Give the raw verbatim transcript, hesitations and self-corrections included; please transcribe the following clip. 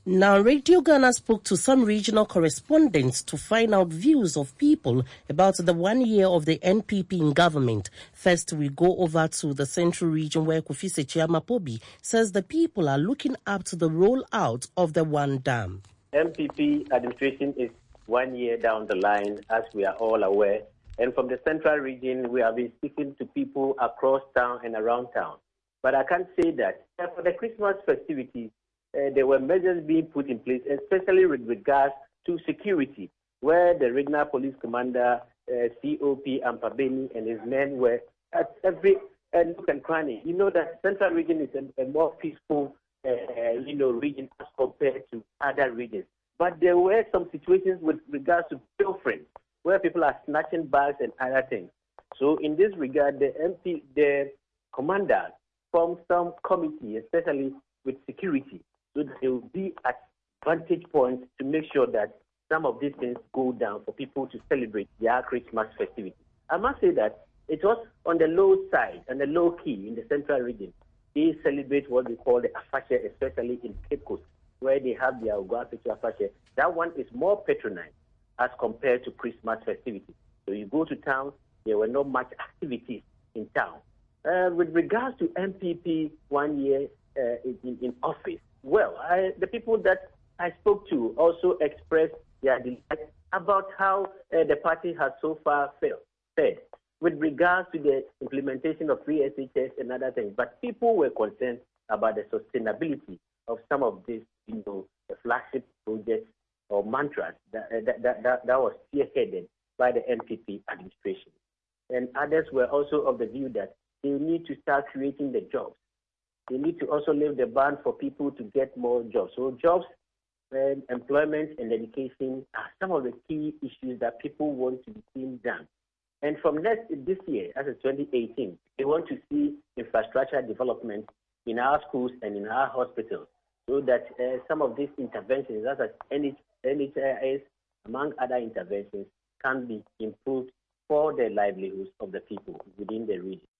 Now, Radio Ghana spoke to some regional correspondents to find out views of people about the one year of the N P P in government. First, we go over to the central region where Kofi Sekyi-Amapobi says the people are looking up to the rollout of the One Dam. N P P administration is one year down the line, as we are all aware. And from the central region, we have been speaking to people across town and around town. But I can say that for the Christmas festivities, Uh, there were measures being put in place, especially with regards to security, where the regional police commander, uh, C O P Ampabeni, and his men were at every uh, nook and cranny. You know that Central Region is a, a more peaceful, uh, you know, region as compared to other regions. But there were some situations with regards to pilfering, where people are snatching bags and other things. So in this regard, the M P, the commander formed some committee, especially with security, so that they will be at vantage points to make sure that some of these things go down for people to celebrate their Christmas festivity. I must say that it was on the low side and the low key in the central region. They celebrate what we call the Afache, especially in Cape Coast, where they have their Oguafiche Afache. That one is more patronized as compared to Christmas festivities. So you go to town, there were not much activities in town. Uh, with regards to M P P one year uh, in, in office, well, I, the people that I spoke to also expressed their delight about how uh, the party has so far failed, fared with regards to the implementation of free S H S and other things. But people were concerned about the sustainability of some of these, you know, the flagship projects or mantras that, uh, that, that, that, that was spearheaded by the N P P administration. And others were also of the view that they need to start creating the jobs. They need to also lift the ban for people to get more jobs. So jobs, and employment, and education are some of the key issues that people want to be seen done. And from next this year, as of twenty eighteen, they want to see infrastructure development in our schools and in our hospitals, so that uh, some of these interventions, such as N H I S, among other interventions, can be improved for the livelihoods of the people within the region.